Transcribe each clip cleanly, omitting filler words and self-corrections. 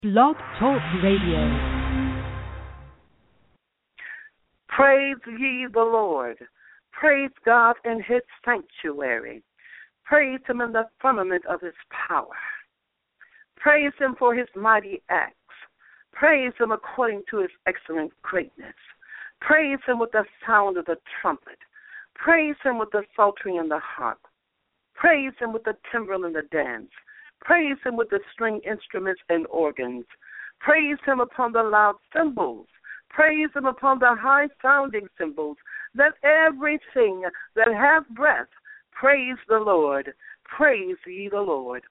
Blog Talk Radio. Praise ye the Lord. Praise God in his sanctuary. Praise him in the firmament of his power. Praise him for his mighty acts. Praise him according to his excellent greatness. Praise him with the sound of the trumpet. Praise him with the psaltery and the harp. Praise him with the timbrel and the dance. Praise him with the string instruments and organs. Praise him upon the loud cymbals. Praise him upon the high-sounding cymbals. Let everything that hath breath praise the Lord. Praise ye the Lord.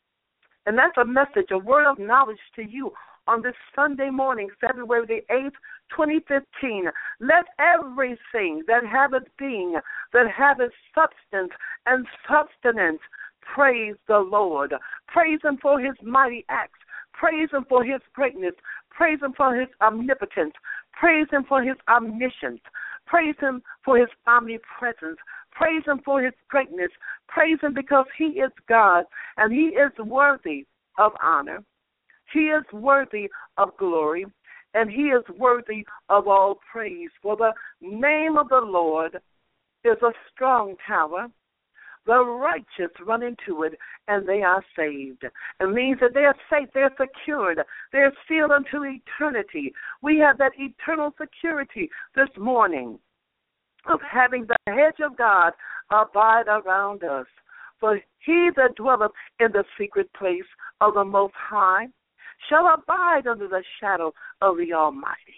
And that's a message, a word of knowledge to you on this Sunday morning, February the 8th, 2015. Let everything that haveth being, that haveth substance and sustenance, praise the Lord. Praise him for his mighty acts. Praise him for his greatness. Praise him for his omnipotence. Praise him for his omniscience. Praise him for his omnipresence. Praise him for his greatness. Praise him because he is God and he is worthy of honor. He is worthy of glory and he is worthy of all praise. For the name of the Lord is a strong tower. The righteous run into it, and they are saved. It means that they are safe, they're secured, they're sealed unto eternity. We have that eternal security this morning of having the hedge of God abide around us. For he that dwelleth in the secret place of the Most High shall abide under the shadow of the Almighty.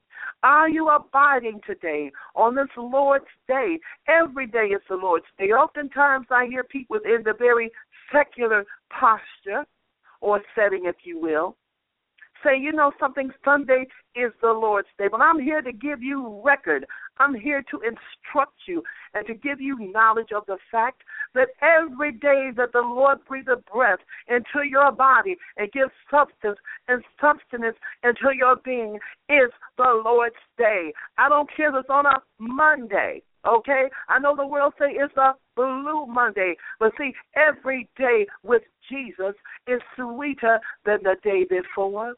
Are you abiding today on this Lord's Day? Every day is the Lord's Day. Oftentimes I hear people in the very secular posture or setting, if you will, say, you know something, Sunday is the Lord's Day. But I'm here to give you record. I'm here to instruct you and to give you knowledge of the fact that every day that the Lord breathes a breath into your body and gives substance and sustenance into your being is the Lord's Day. I don't care if it's on a Monday, okay? I know the world say it's a Blue Monday, but see, every day with Jesus is sweeter than the day before.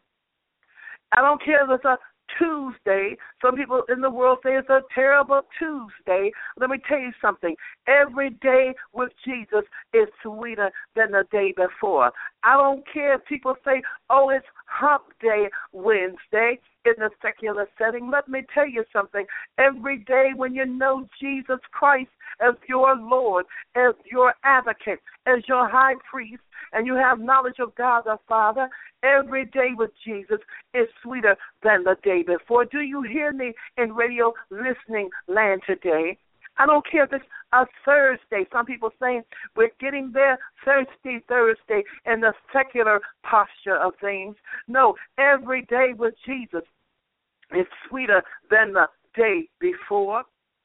I don't care if it's a Tuesday. Some people in the world say it's a terrible Tuesday. Let me tell you something. Every day with Jesus is sweeter than the day before. I don't care if people say, oh, it's Hump Day Wednesday in the secular setting. Let me tell you something. Every day when you know Jesus Christ as your Lord, as your advocate, as your high priest, and you have knowledge of God the Father, every day with Jesus is sweeter than the day before. Do you hear me in radio listening land today? I don't care if it's a Thursday. Some people saying we're getting there Thursday in the secular posture of things. No, every day with Jesus is sweeter than the day before.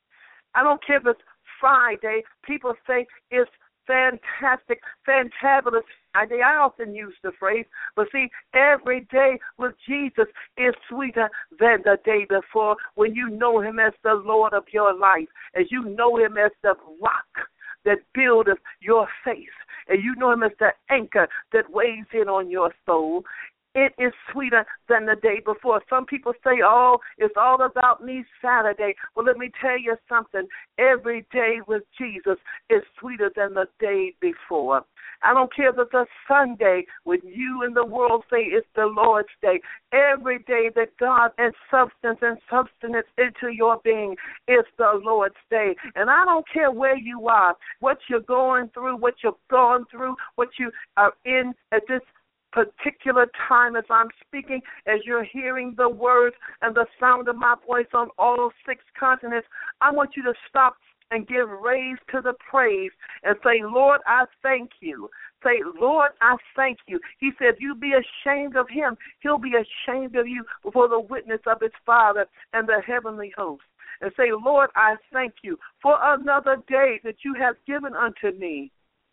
I don't care if it's Friday. People say it's fantastic, fantabulous Friday. I often use the phrase, but see, every day with Jesus is sweeter than the day before when you know him as the Lord of your life, as you know him as the rock that buildeth your faith, and you know him as the anchor that weighs in on your soul. It is sweeter than the day before. Some people say, oh, it's all about me Saturday. Well, let me tell you something. Every day with Jesus is sweeter than the day before. I don't care if it's a Sunday when you and the world say it's the Lord's Day. Every day that God adds substance and sustenance into your being is the Lord's Day. And I don't care where you are, what you're going through, what you've gone through, what you are in at this particular time as I'm speaking, as you're hearing the words and the sound of my voice on all 6 continents, I want you to stop and give raise to the praise and say, Lord, I thank you. Say, Lord, I thank you. He said, you be ashamed of him. He'll be ashamed of you before the witness of his Father and the heavenly host. And say, Lord, I thank you for another day that you have given unto me,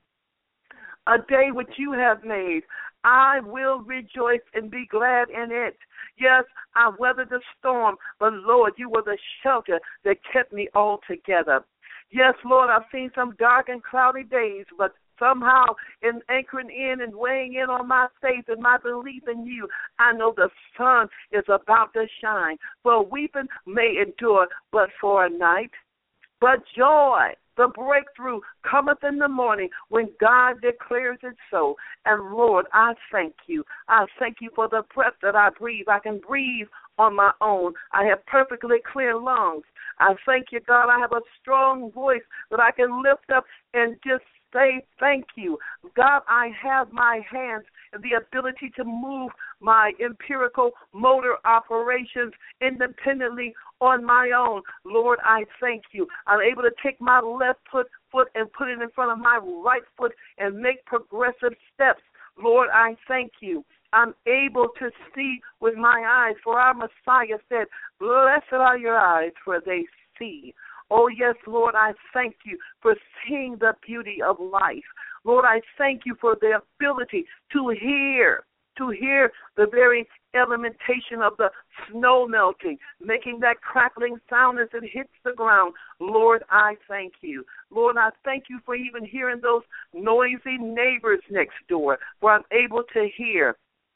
a day which you have made. I will rejoice and be glad in it. Yes, I weathered the storm, but Lord, you were the shelter that kept me all together. Yes, Lord, I've seen some dark and cloudy days, but somehow in anchoring in and weighing in on my faith and my belief in you, I know the sun is about to shine. For weeping may endure but for a night, but joy, the breakthrough, cometh in the morning when God declares it so. And, Lord, I thank you. I thank you for the breath that I breathe. I can breathe on my own. I have perfectly clear lungs. I thank you, God. I have a strong voice that I can lift up and just say thank you. God, I have my hands and the ability to move my empirical motor operations independently on my own. Lord, I thank you. I'm able to take my left foot and put it in front of my right foot and make progressive steps. Lord, I thank you. I'm able to see with my eyes, for our Messiah said, blessed are your eyes, for they see. Oh, yes, Lord, I thank you for seeing the beauty of life. Lord, I thank you for the ability to hear the very elementation of the snow melting, making that crackling sound as it hits the ground. Lord, I thank you. Lord, I thank you for even hearing those noisy neighbors next door, for I'm able to hear.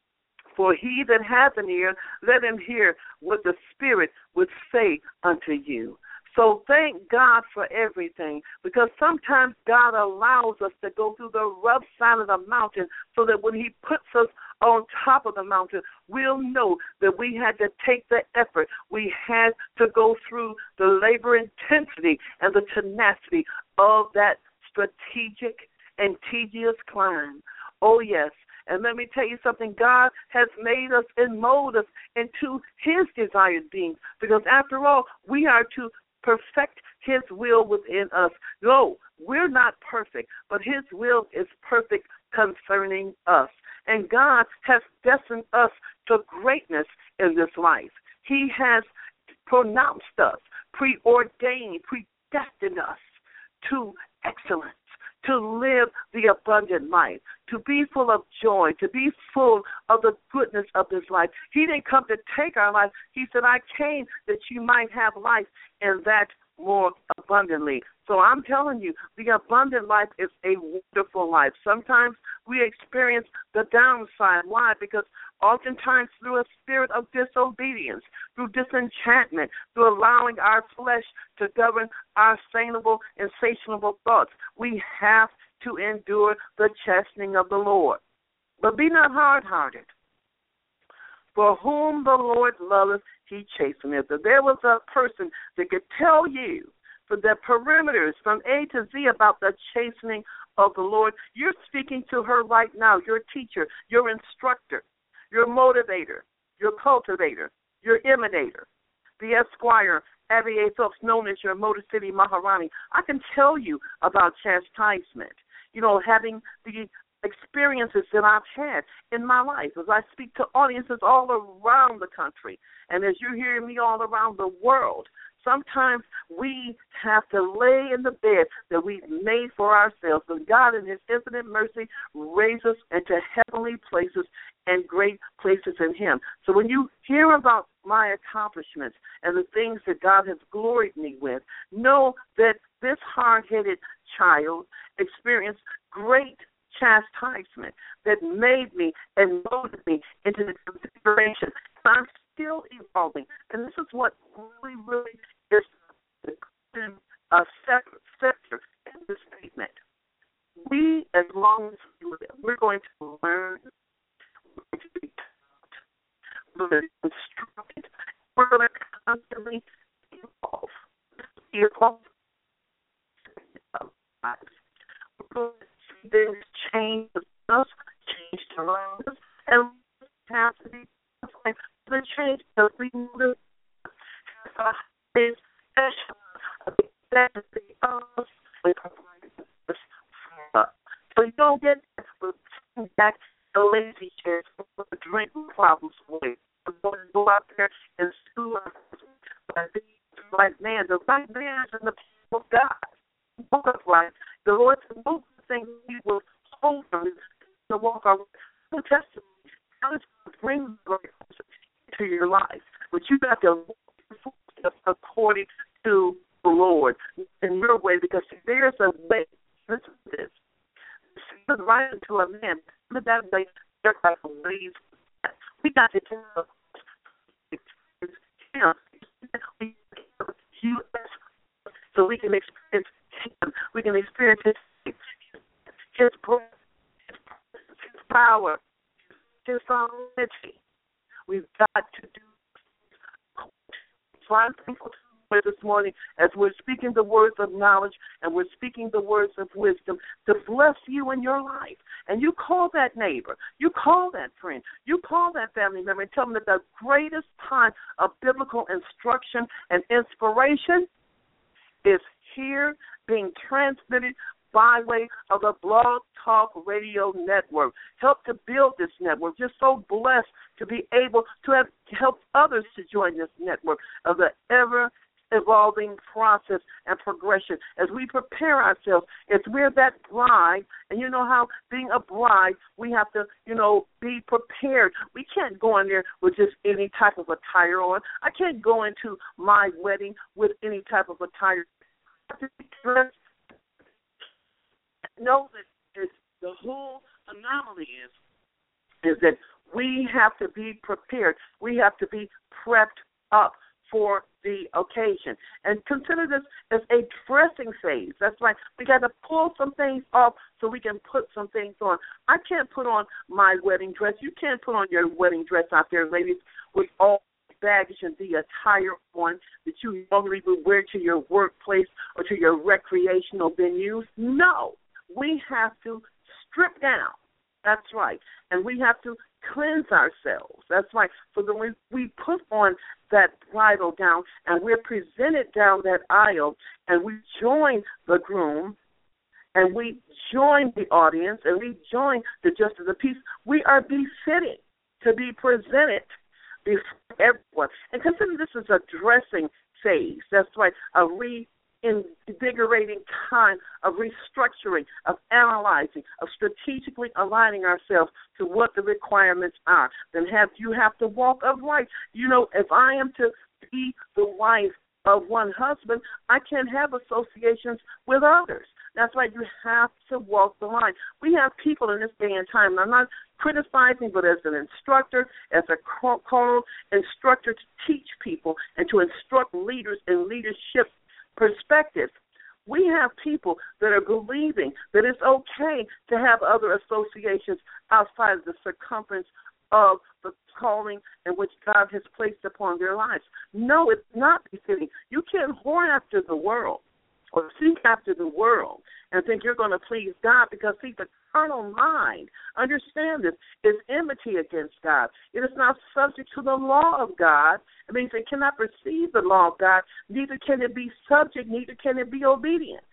For he that hath an ear, let him hear what the Spirit would say unto you. So thank God for everything, because sometimes God allows us to go through the rough side of the mountain so that when he puts us on top of the mountain, we'll know that we had to take the effort. We had to go through the labor intensity and the tenacity of that strategic and tedious climb. Oh, yes. And let me tell you something, God has made us and molded us into his desired beings, because after all, we are to perfect his will within us. No, we're not perfect, but his will is perfect concerning us. And God has destined us to greatness in this life. He has pronounced us, preordained, predestined us to excellence, to live the abundant life, to be full of joy, to be full of the goodness of this life. He didn't come to take our life. He said, I came that you might have life, and that more abundantly. So I'm telling you, the abundant life is a wonderful life. Sometimes we experience the downside. Why? Because oftentimes through a spirit of disobedience, through disenchantment, through allowing our flesh to govern our sanable, insatiable thoughts, we have to endure the chastening of the Lord. But be not hard-hearted. For whom the Lord loveth, he chasteneth. If there was a person that could tell you for the perimeters from A to Z about the chastening of the Lord, you're speaking to her right now, your teacher, your instructor, your motivator, your cultivator, your imitator, the Esquire, Abby A. Phelps, known as your Motor City Maharani. I can tell you about chastisement, having the experiences that I've had in my life as I speak to audiences all around the country. And as you hear me all around the world, sometimes we have to lay in the bed that we've made for ourselves. But God in his infinite mercy raises us into heavenly places and great places in him. So when you hear about my accomplishments and the things that God has gloried me with, know that this hard-headed child experienced great chastisement that made me and molded me into the configuration. I'm still evolving, and this is what really is the sector in this statement. We, as long as we live, we're going to learn, we're going to be taught, we're going to be instructed, we're going to constantly evolve. We're going to see things change with us, change around us, and we have to be the change that we live is special. So you don't get back the lazy chairs with the drinking problems away. We're going to go out there and sue us like man. The right man is in the people of God. Walk upright. The Lord said, move the things we will hold from to walk our testimony. God is going to bring glory to your life. But you got to walk according to the Lord in your way, because there's a way. Listen to this. but man, that day, they're like ways. We got to tell him so we can experience him. We can experience his power, his sovereignty. We've got to do. So I'm thankful this morning as we're speaking the words of knowledge and we're speaking the words of wisdom to bless you in your life. And you call that neighbor, you call that friend, you call that family member and tell them that the greatest time of biblical instruction and inspiration is here being transmitted by way of the Blog Talk Radio Network. Help to build this network. Just so blessed to be able to have helped others to join this network of the ever-evolving process and progression as we prepare ourselves. As we're that bride, and you know how being a bride, we have to, be prepared. We can't go in there with just any type of attire on. I can't go into my wedding with any type of attire. I have to be dressed. Know that the whole anomaly is that we have to be prepared. We have to be prepped up for the occasion. And consider this as a dressing phase. That's right. We got to pull some things off so we can put some things on. I can't put on my wedding dress. You can't put on your wedding dress out there, ladies, with all baggage and the attire on that you normally would wear to your workplace or to your recreational venues. No. We have to strip down. That's right. And we have to cleanse ourselves. That's right. So that we put on that bridal gown and we're presented down that aisle and we join the groom and we join the audience and we join the justice of the peace. We are befitting to be presented before everyone. And consider this is a dressing phase. That's right. A invigorating time of restructuring, of analyzing, of strategically aligning ourselves to what the requirements are. Then you have to walk upright. If I am to be the wife of one husband, I can't have associations with others. That's why you have to walk the line. We have people in this day and time, and I'm not criticizing, but as an instructor, as a called instructor to teach people and to instruct leaders in leadership perspective, we have people that are believing that it's okay to have other associations outside of the circumference of the calling in which God has placed upon their lives. No, it's not befitting. You can't whore after the world or seek after the world and think you're going to please God because, see, the carnal mind, understand this, is enmity against God. It is not subject to the law of God. It means it cannot receive the law of God, neither can it be subject, neither can it be obedient.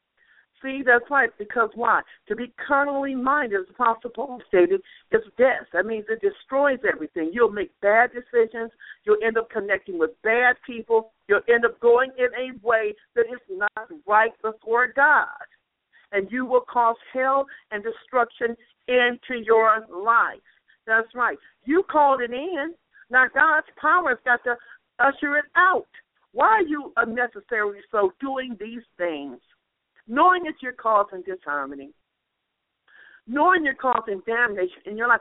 See, that's right, because why? To be carnally minded, as Apostle Paul stated, is death. That means it destroys everything. You'll make bad decisions. You'll end up connecting with bad people. You'll end up going in a way that is not right before God. And you will cause hell and destruction into your life. That's right. You called it in. Now God's power has got to usher it out. Why are you unnecessarily so doing these things? Knowing that you're causing disharmony, knowing you're causing damnation in your life.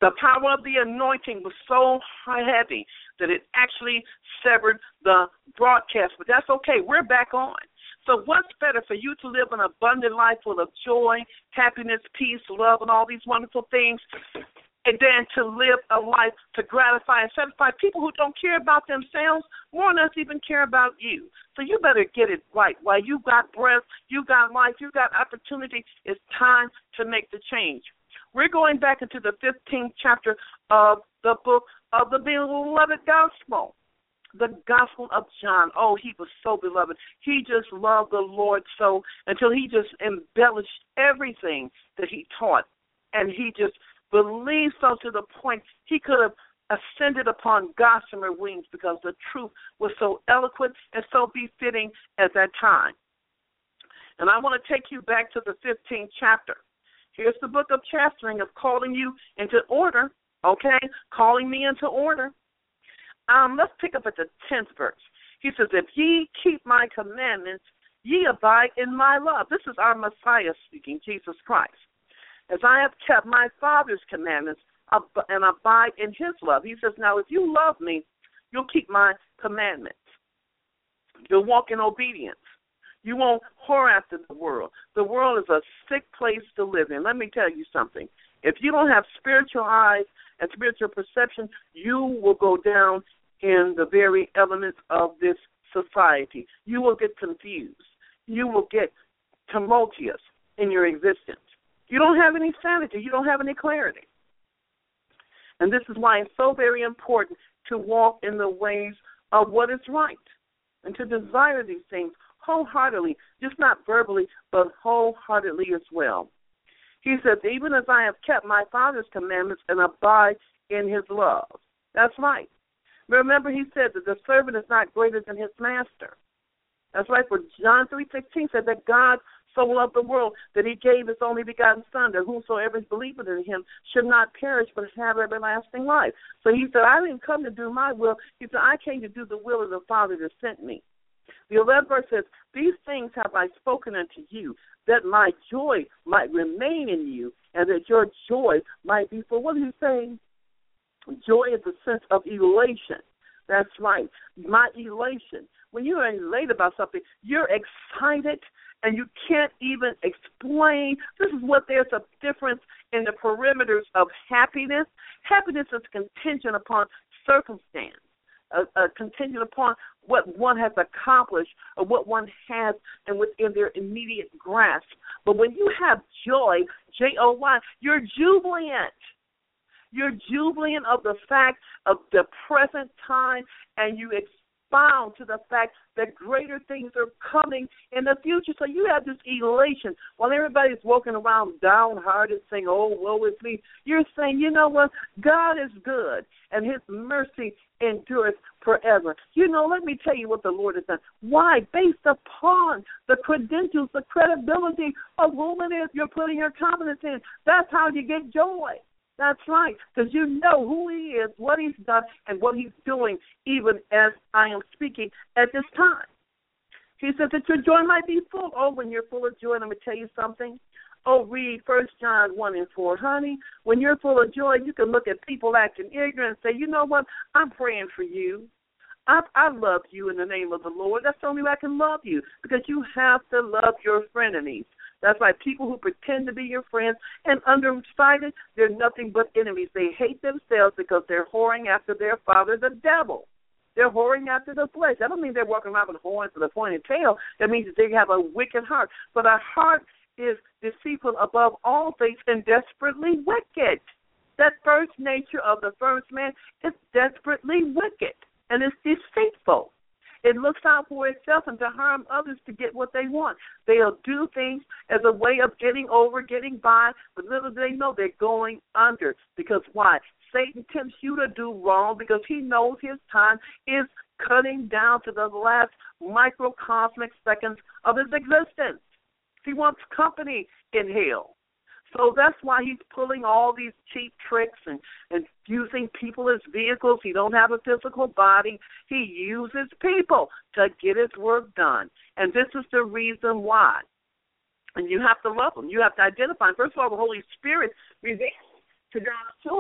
The power of the anointing was so heavy that it actually severed the broadcast. But that's okay. We're back on. So what's better for you to live an abundant life full of joy, happiness, peace, love, and all these wonderful things, and then to live a life to gratify and satisfy people who don't care about themselves more than us even care about you. So you better get it right. While you got breath, you got life, you got opportunity, it's time to make the change. We're going back into the 15th chapter of the book of the beloved gospel, the Gospel of John. Oh, he was so beloved. He just loved the Lord so until he just embellished everything that he taught. And he just believed so to the point he could have ascended upon gossamer wings because the truth was so eloquent and so befitting at that time. And I want to take you back to the 15th chapter. Here's the book of Chastening of calling you into order, okay? Calling me into order. Let's pick up at the 10th verse. He says, if ye keep my commandments, ye abide in my love. This is our Messiah speaking, Jesus Christ. As I have kept my Father's commandments and abide in his love. He says, now if you love me, you'll keep my commandments. You'll walk in obedience. You won't whore after the world. The world is a sick place to live in. Let me tell you something. If you don't have spiritual eyes and spiritual perception, you will go down in the very elements of this society. You will get confused. You will get tumultuous in your existence. You don't have any sanity. You don't have any clarity. And this is why it's so very important to walk in the ways of what is right and to desire these things wholeheartedly, just not verbally, but wholeheartedly as well. He says, even as I have kept my Father's commandments and abide in his love. That's right. Remember, he said that the servant is not greater than his master. That's right, for John 3:16 said that God so loved the world that he gave his only begotten Son, that whosoever believeth in him should not perish but have everlasting life. So he said, I didn't come to do my will. He said, I came to do the will of the Father that sent me. The 11th verse says, these things have I spoken unto you, that my joy might remain in you, and that your joy might be full. What is he saying? Joy is a sense of elation. That's right, my elation. When you are elated about something, you're excited, and you can't even explain. This is what there's a difference in the perimeters of happiness. Happiness is contingent upon circumstance. Contingent upon what one has accomplished or what one has and within their immediate grasp. But when you have joy, J-O-Y, you're jubilant. You're jubilant of the fact of the present time, and you expound to the fact that greater things are coming in the future. So you have this elation. While everybody's walking around downhearted saying, oh, woe is me, you're saying, you know what, God is good, and his mercy endureth forever. You know, let me tell you what the Lord has done. Why? Based upon the credentials, the credibility of whom it is you're putting your confidence in. That's how you get joy. That's right, because you know who he is, what he's done, and what he's doing, even as I am speaking at this time. He says that your joy might be full. Oh, when you're full of joy, let me tell you something. Oh, read 1 John 1:4. Honey, when you're full of joy, you can look at people acting ignorant and say, you know what, I'm praying for you. I love you in the name of the Lord. That's the only way I can love you, because you have to love your frenemies. That's why people who pretend to be your friends and undersighted, they're nothing but enemies. They hate themselves because they're whoring after their father, the devil. They're whoring after the flesh. That don't mean they're walking around with horns and a pointed tail. That means that they have a wicked heart. But a heart is deceitful above all things and desperately wicked. That first nature of the first man is desperately wicked, and it's deceitful. It looks out for itself and to harm others to get what they want. They'll do things as a way of getting over, getting by, but little do they know they're going under. Because why? Satan tempts you to do wrong because he knows his time is cutting down to the last microcosmic seconds of his existence. He wants company in hell. So that's why he's pulling all these cheap tricks and using people as vehicles. He don't have a physical body. He uses people to get his work done. And this is the reason why. And you have to love them. You have to identify them. First of all, the Holy Spirit reveals to God's children.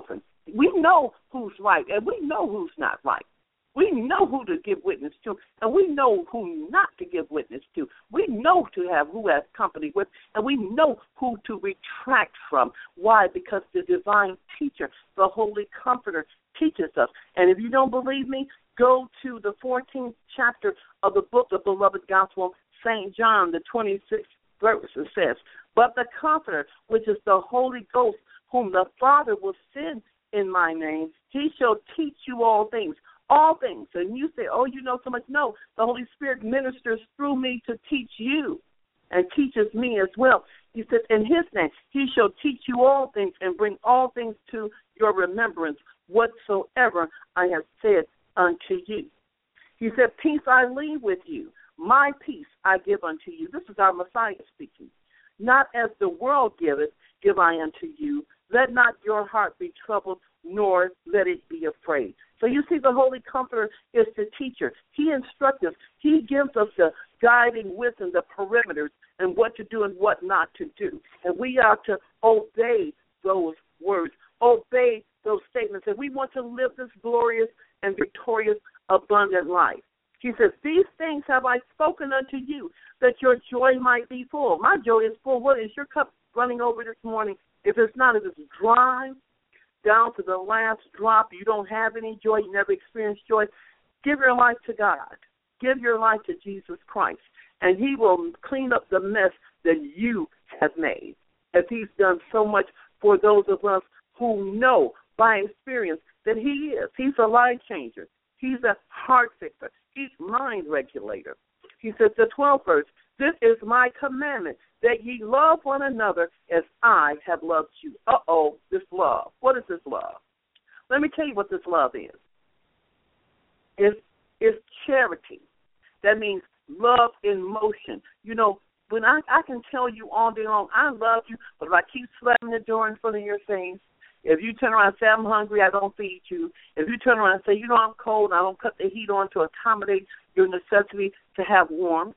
We know who's right, and we know who's not right. We know who to give witness to, and we know who not to give witness to. We know who has company with, and we know who to retract from. Why? Because the divine teacher, the Holy Comforter, teaches us. And if you don't believe me, go to the 14th chapter of the book of Beloved Gospel, St. John, the 26th verse. It says, "But the Comforter, which is the Holy Ghost, whom the Father will send in my name, he shall teach you all things." All things. And you say, oh, you know so much. No, the Holy Spirit ministers through me to teach you and teaches me as well. He says, in his name, he shall teach you all things and bring all things to your remembrance, whatsoever I have said unto you. He said, peace I leave with you. My peace I give unto you. This is our Messiah speaking. Not as the world giveth, give I unto you. Let not your heart be troubled, nor let it be afraid. So you see, the Holy Comforter is the teacher. He instructs us. He gives us the guiding wisdom, the perimeters, and what to do and what not to do. And we are to obey those words, obey those statements. And we want to live this glorious and victorious, abundant life. He says, these things have I spoken unto you, that your joy might be full. My joy is full. What is your cup running over this morning? If it's not, if it's dry, down to the last drop, you don't have any joy, you never experienced joy, give your life to God. Give your life to Jesus Christ, and he will clean up the mess that you have made, as he's done so much for those of us who know by experience that he is. He's a life changer. He's a heart fixer. He's mind regulator. He says, the 12th verse, this is my commandment, that ye love one another as I have loved you. This love. What is this love? Let me tell you what this love is. It's charity. That means love in motion. You know, when I can tell you all day long, I love you, but if I keep slamming the door in front of your face, if you turn around and say, I'm hungry, I don't feed you. If you turn around and say, you know, I'm cold, I don't cut the heat on to accommodate your necessity to have warmth.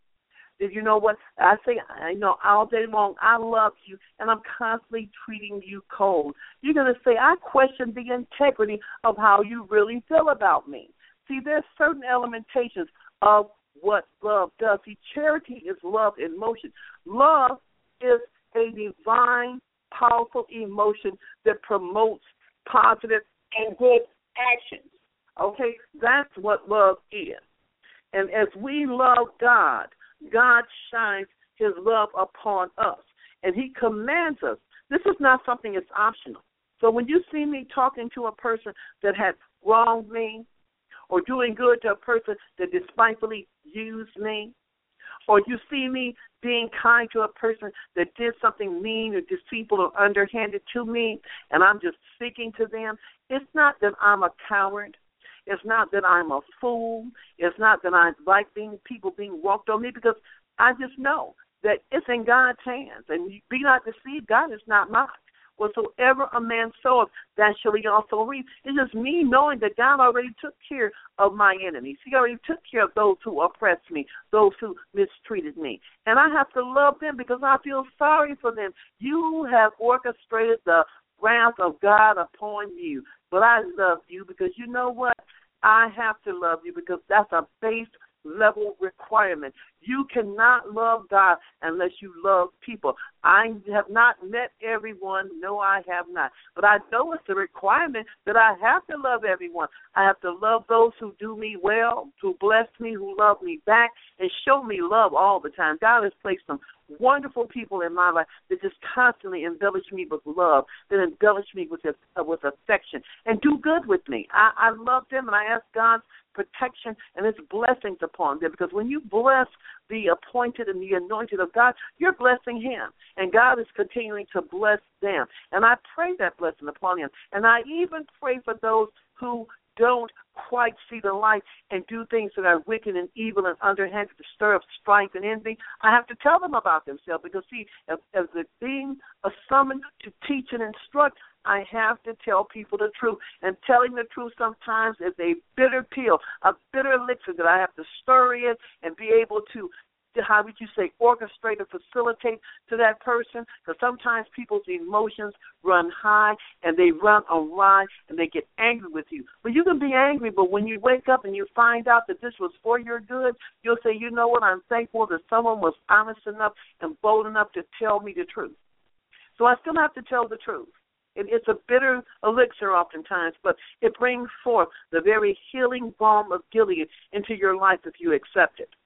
Did you know what? I say, I know all day long, I love you, and I'm constantly treating you cold. You're going to say, I question the integrity of how you really feel about me. See, there's certain elementations of what love does. See, charity is love in motion. Love is a divine, powerful emotion that promotes positive and good actions. Okay? That's what love is. And as we love God, God shines his love upon us, and he commands us. This is not something that's optional. So when you see me talking to a person that had wronged me, or doing good to a person that despitefully used me, or you see me being kind to a person that did something mean or deceitful or underhanded to me, and I'm just speaking to them, it's not that I'm a coward. It's not that I'm a fool. It's not that I like people being walked on me, because I just know that it's in God's hands. And be not deceived, God is not mocked. Whatsoever a man soweth, that shall he also reap. It's just me knowing that God already took care of my enemies. He already took care of those who oppressed me, those who mistreated me. And I have to love them because I feel sorry for them. You have orchestrated the wrath of God upon you. But I love you because you know what? I have to love you because that's a base level requirement. You cannot love God unless you love people. I have not met everyone. No, I have not. But I know it's a requirement that I have to love everyone. I have to love those who do me well, who bless me, who love me back, and show me love all the time. God has placed some wonderful people in my life that just constantly embellish me with love, that embellish me with affection, and do good with me. I love them, and I ask God's protection and his blessings upon them, because when you bless the appointed and the anointed of God, you're blessing him, and God is continuing to bless them. And I pray that blessing upon him. And I even pray for those who don't quite see the light and do things that are wicked and evil and underhanded to stir up strife and envy. I have to tell them about themselves, because, see, as being a summoned to teach and instruct, I have to tell people the truth. And telling the truth sometimes is a bitter pill, a bitter elixir that I have to stir in and be able to how would you say, orchestrate or facilitate to that person? Because sometimes people's emotions run high and they run awry and they get angry with you. But you can be angry, but when you wake up and you find out that this was for your good, you'll say, you know what, I'm thankful that someone was honest enough and bold enough to tell me the truth. So I still have to tell the truth. It's a bitter elixir oftentimes, but it brings forth the very healing balm of Gilead into your life if you accept it.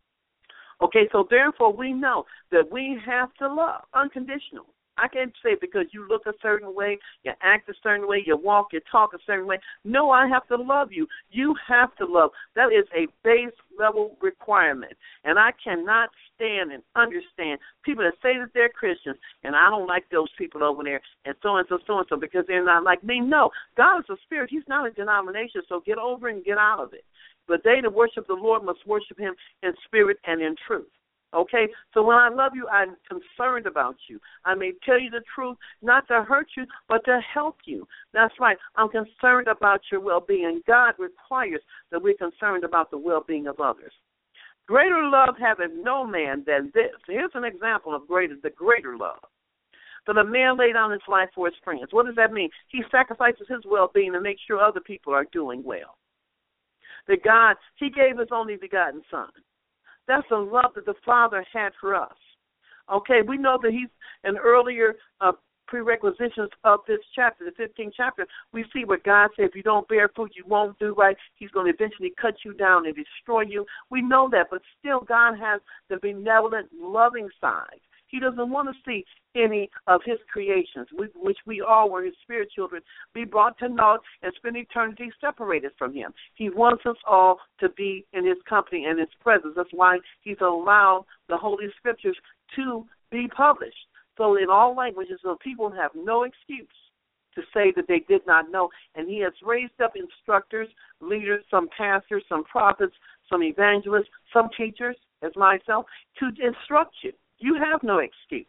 Okay, so therefore we know that we have to love unconditional. I can't say because you look a certain way, you act a certain way, you walk, you talk a certain way. No, I have to love you. You have to love. That is a base level requirement. And I cannot stand and understand people that say that they're Christians, and I don't like those people over there, and so, because they're not like me. No, God is a spirit. He's not a denomination, so get over and get out of it. But they that worship the Lord must worship him in spirit and in truth. Okay, so when I love you, I'm concerned about you. I may tell you the truth, not to hurt you, but to help you. That's right. I'm concerned about your well-being. God requires that we're concerned about the well-being of others. Greater love haveth no man than this. Here's an example of the greater love. That a man lay down his life for his friends. What does that mean? He sacrifices his well-being to make sure other people are doing well. That God, he gave his only begotten Son. That's the love that the Father had for us. Okay, we know that he's an earlier prerequisitions of this chapter, the 15th chapter. We see what God said, if you don't bear fruit, you won't do right. He's going to eventually cut you down and destroy you. We know that, but still God has the benevolent, loving side. He doesn't want to see any of his creations, which we all were his spirit children, be brought to naught and spend eternity separated from him. He wants us all to be in his company and his presence. That's why he's allowed the Holy Scriptures to be published. So in all languages, so people have no excuse to say that they did not know. And he has raised up instructors, leaders, some pastors, some prophets, some evangelists, some teachers, as myself, to instruct you. You have no excuse.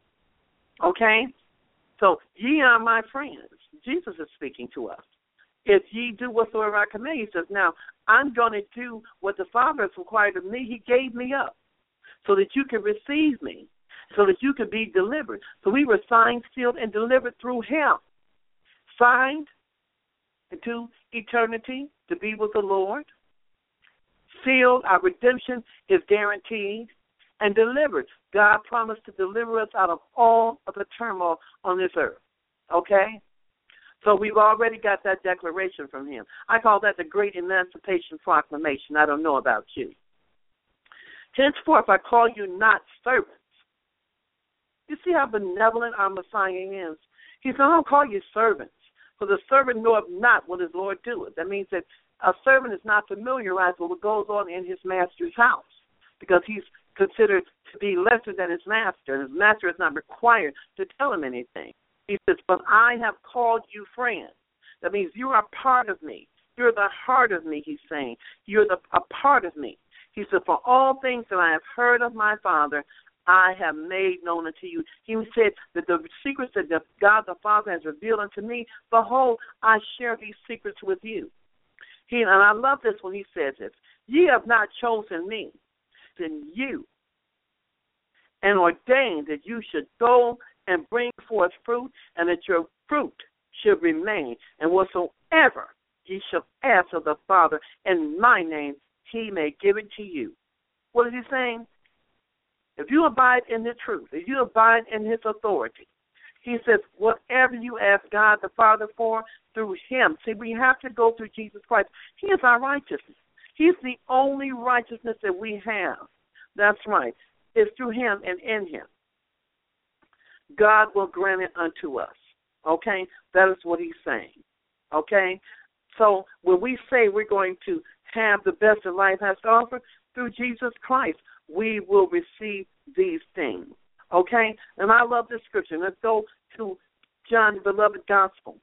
Okay? So, ye are my friends. Jesus is speaking to us. If ye do whatsoever I command, he says, now, I'm going to do what the Father has required of me. He gave me up so that you can receive me, so that you could be delivered. So we were signed, sealed, and delivered through him. Signed into eternity to be with the Lord. Sealed, our redemption is guaranteed. And delivered. God promised to deliver us out of all of the turmoil on this earth. Okay? So we've already got that declaration from him. I call that the Great Emancipation Proclamation. I don't know about you. Henceforth, I call you not servants. You see how benevolent our Messiah is? He said, I don't call you servants, for the servant knoweth not what his Lord doeth. That means that a servant is not familiarized with what goes on in his master's house, because he's considered to be lesser than his master, and his master is not required to tell him anything. He says, but I have called you friends. That means you are part of me. You're the heart of me, he's saying. You're a part of me. He said, for all things that I have heard of my Father, I have made known unto you. He said that the secrets that God the Father has revealed unto me, behold, I share these secrets with you. And I love this when he says this. Ye have not chosen me, in you, and ordained that you should go and bring forth fruit, and that your fruit should remain, and whatsoever ye shall ask of the Father in my name, he may give it to you. What is he saying? If you abide in the truth, if you abide in his authority, he says, whatever you ask God the Father for, through him. See, we have to go through Jesus Christ. He is our righteousness. He's the only righteousness that we have. That's right. It's through him and in him. God will grant it unto us. Okay? That is what he's saying. Okay? So when we say we're going to have the best that life has to offer, through Jesus Christ, we will receive these things. Okay? And I love this scripture. Let's go to John, the beloved gospel,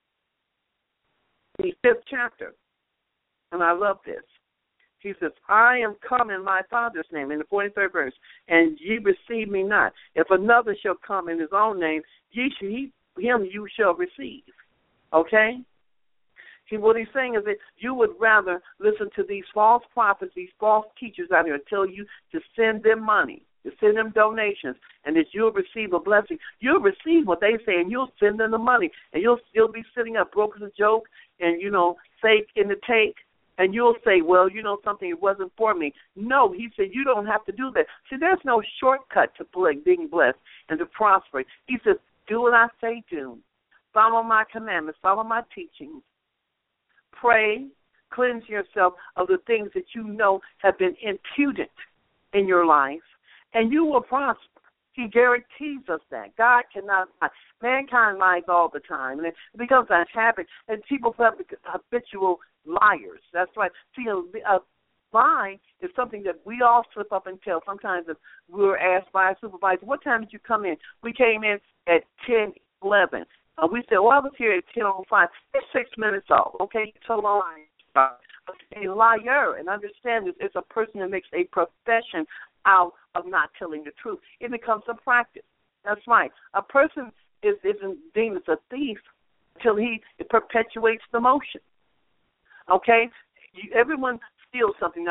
the 5th chapter. And I love this. He says, I am come in my Father's name, in the 43rd verse, and ye receive me not. If another shall come in his own name, him you shall receive. Okay? See, what he's saying is that you would rather listen to these false prophets, these false teachers out here tell you to send them money, to send them donations, and that you'll receive a blessing. You'll receive what they say, and you'll send them the money, and you'll still be sitting up broke as a joke and, fake in the take, and you'll say, well, something, it wasn't for me. No, he said you don't have to do that. See, there's no shortcut to being blessed and to prosper. He says, do what I say do. Follow my commandments. Follow my teachings. Pray. Cleanse yourself of the things that you know have been imputed in your life, and you will prosper. He guarantees us that. God cannot lie. Mankind lies all the time, and it becomes a habit, and people become habitual liars. That's right. See, a lie is something that we all slip up and tell. Sometimes if we were asked by a supervisor, what time did you come in? We came in at 10:11. We said, well, I was here at 10:05. It's 6 minutes off. Okay, you told a lie. A liar, and understand this, is a person that makes a profession out of not telling the truth. It becomes a practice. That's right. A person isn't deemed as a thief until he perpetuates the motion. Okay? Everyone steals something.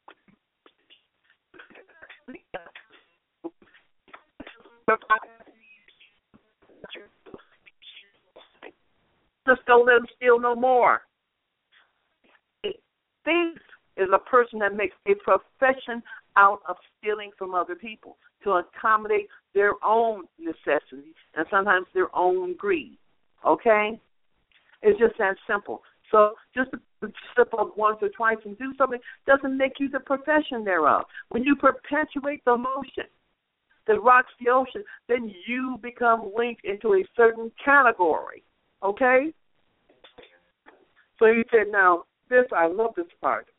Just don't let them steal no more. A thief is a person that makes a profession out of stealing from other people to accommodate their own necessities and sometimes their own greed. Okay? It's just that simple. So just to slip up once or twice and do something doesn't make you the profession thereof. When you perpetuate the motion that rocks the ocean, then you become linked into a certain category. Okay? So he said, now, I love this part.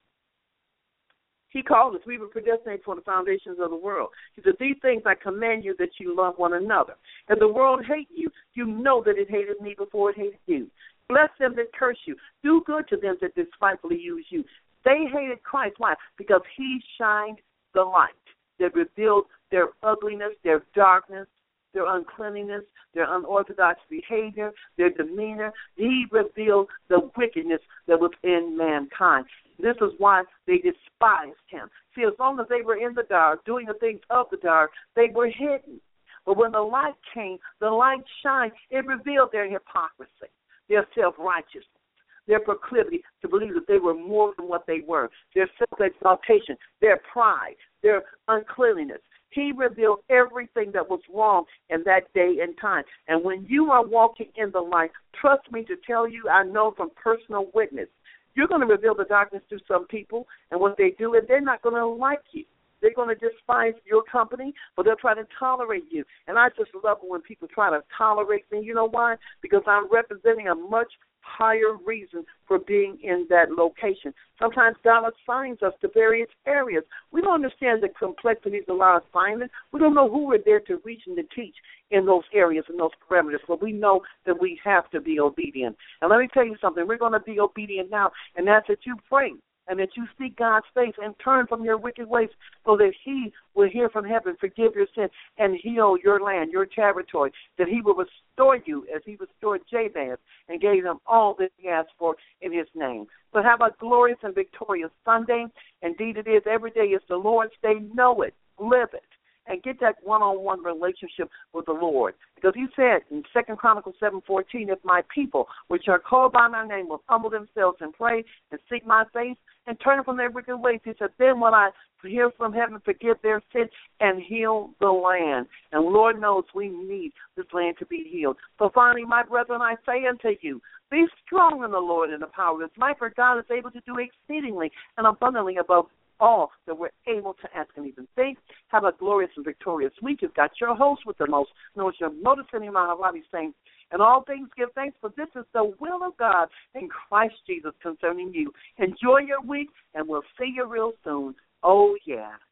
He called us. We were predestinated for the foundations of the world. He said, these things I command you that you love one another. If the world hate you, you know that it hated me before it hated you. Bless them that curse you. Do good to them that despitefully use you. They hated Christ. Why? Because he shined the light that revealed their ugliness, their darkness, their uncleanliness, their unorthodox behavior, their demeanor. He revealed the wickedness that was in mankind. This is why they despised him. See, as long as they were in the dark, doing the things of the dark, they were hidden. But when the light came, the light shined, it revealed their hypocrisy, their self-righteousness, their proclivity to believe that they were more than what they were, their self-exaltation, their pride, their uncleanliness. He revealed everything that was wrong in that day and time. And when you are walking in the light, trust me to tell you, I know from personal witness, you're going to reveal the darkness to some people, and what they do is they're not going to like you. They're going to despise your company, but they'll try to tolerate you. And I just love it when people try to tolerate me. You know why? Because I'm representing a much higher reason for being in that location. Sometimes God assigns us to various areas. We don't understand the complexities of our assignment. We don't know who we're there to reach and to teach in those areas and those parameters, but we know that we have to be obedient. And let me tell you something. We're going to be obedient now, and that's that you pray and that you seek God's face and turn from your wicked ways so that he will hear from heaven, forgive your sin, and heal your land, your territory, that he will restore you as he restored Jabez and gave him all that he asked for in his name. So have a glorious and victorious Sunday. Indeed it is. Every day is the Lord's day. Know it. Live it. And get that one-on-one relationship with the Lord. Because he said in 2 Chronicles 7:14, if my people, which are called by my name, will humble themselves and pray and seek my face and turn from their wicked ways, he said, then will I hear from heaven, forgive their sin, and heal the land. And Lord knows we need this land to be healed. So finally, my brethren, I say unto you, be strong in the Lord and the power of his might, for God is able to do exceedingly and abundantly above all that we're able to ask and even think. Have a glorious and victorious week. You've got your host with the most, known as your Motorcity Maharani, saying, and all things give thanks, for this is the will of God in Christ Jesus concerning you. Enjoy your week, and we'll see you real soon. Oh, yeah.